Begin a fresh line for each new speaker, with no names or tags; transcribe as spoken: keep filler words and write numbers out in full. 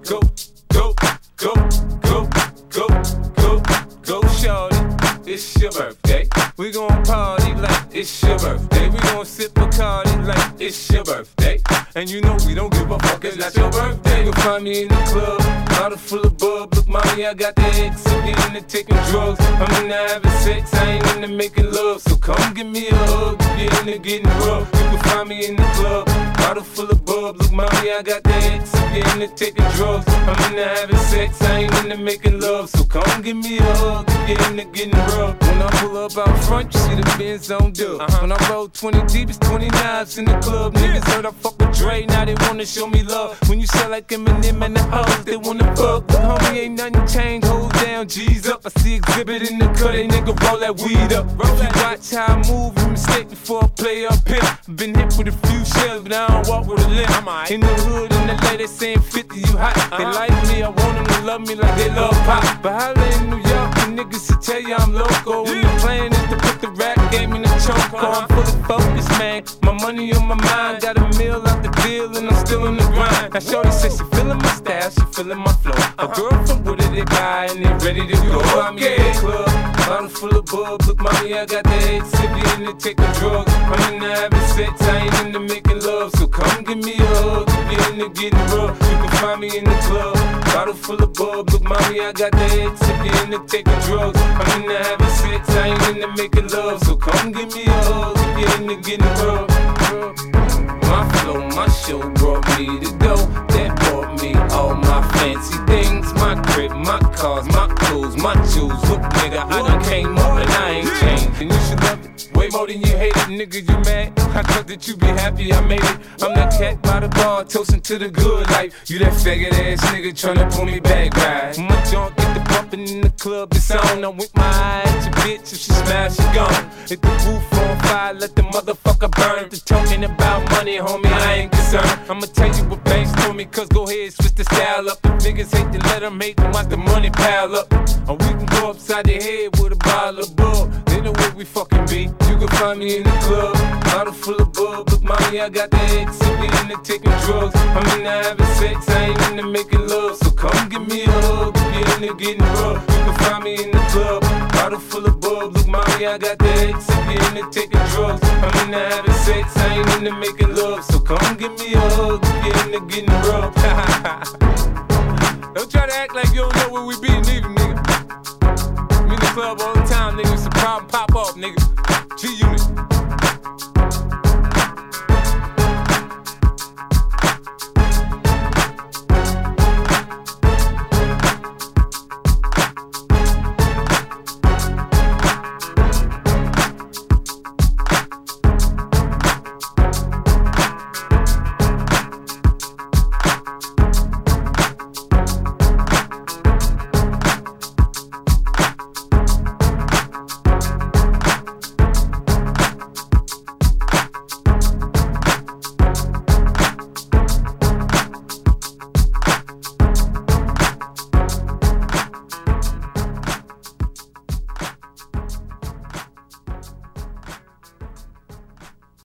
go, go, go, go, go, go, go, shorty. It's your birthday. We gon' party like it's your birthday. We gon' sip Bacardi like it's your birthday. And you know we don't give a fuck, it's not your birthday. You'll find me in the club, bottle full of bub. Look, mommy, I got the X, I'm into taking drugs. I'm into having sex, I ain't into making love. So come give me a hug, if you're into getting rough. You can find me in the club, bottle full of bub. Look, mommy, I got the X, I'm into taking drugs. I'm into having sex, I ain't into making love. So come give me a hug, if you're into getting rough. When I pull up out front, you see the Benz on dub. Uh-huh. When I roll twenty deep, it's twenty-nines in the club. Niggas heard I fuck with Dre, now they wanna show me love. When you sell like Eminem and the hoes, they wanna fuck. But homie, ain't nothing changed, hold down, G's up. I see exhibit in the cut, they nigga roll that weed up. Roll that watch how I move, you mistake before I play up here. Been hit with a few shells, but I don't walk with a limp. In the hood, in the lady saying fifty, you hot. Uh-huh. They like me, I want them to love me like they love pop. But holla in New York, the niggas to tell you I'm local. When the plan is to put the rap game in the choke. I'm fully focused, man. My money on my mind. Got a meal out the deal and I'm still in the grind. Now shorty says she feeling my style, she feeling my flow. A girl from Wooded, they buy and they ready to go. I'm in the club, bottle full of bub. Look, mommy, I got the X, if you into taking drugs. I'm into having sex, I ain't into making love. So come give me a hug, if you're into getting rough. You can find me in the club, bottle full of bub. Look, mommy, I got the X, if you're into taking drugs. I'm into having sex, I ain't into making love. So come give me a hug, if you're into getting rough. My flow, my show brought me to go. That brought me all my fancy things. My crib, my cars, my clothes, my jewels. Look, nigga, I done came up and I ain't changed. And you should love it way more than you hate it, nigga, you mad? I thought that you be happy I made it. I'm that cat by the bar, toasting to the good life. You that faggot ass nigga tryna pull me back, right? My junk get the bumpin' in the club, it's on. I'm with my eye at your bitch, if she smash, she gone. Hit the roof on fire, let the motherfucker burn. If they're talking about money, homie, I ain't concerned. I'ma tell you what banks told me, cause go ahead, switch the style up. If niggas hate to let them hate them, watch the money pile up. Or we can go upside the head with a bottle of bub. They know where we fucking be. You can find me in the club, bottle full of bub. Look, mommy, I got the X, if we into taking drugs. I'm into having sex, I ain't into making love. So come give me a hug, if you're into getting rough. You can find me in the club, bottle full of bub. Look, mommy, I got the X, if you're into taking drugs. I'm into having sex, I ain't into making love. So come give me a hug, if you're into getting rough. Don't try to act like you don't know where we be, neither, nigga. We in the club all the time, nigga. It's a problem, pop off, nigga. G-Unit.